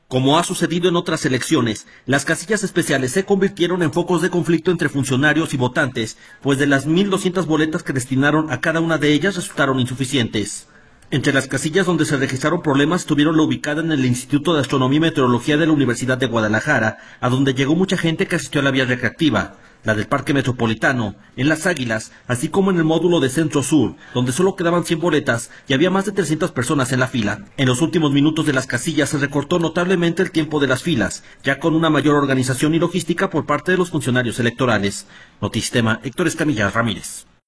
Como ha sucedido en otras elecciones, las casillas especiales se convirtieron en focos de conflicto entre funcionarios y votantes, pues de las 1.200 boletas que destinaron a cada una de ellas resultaron insuficientes. Entre las casillas donde se registraron problemas estuvieron la ubicada en el Instituto de Astronomía y Meteorología de la Universidad de Guadalajara, a donde llegó mucha gente que asistió a la vía recreativa, la del Parque Metropolitano, en Las Águilas, así como en el módulo de Centro Sur, donde solo quedaban 100 boletas y había más de 300 personas en la fila. En los últimos minutos de las casillas se recortó notablemente el tiempo de las filas, ya con una mayor organización y logística por parte de los funcionarios electorales. Notistema, Héctor Escamilla Ramírez.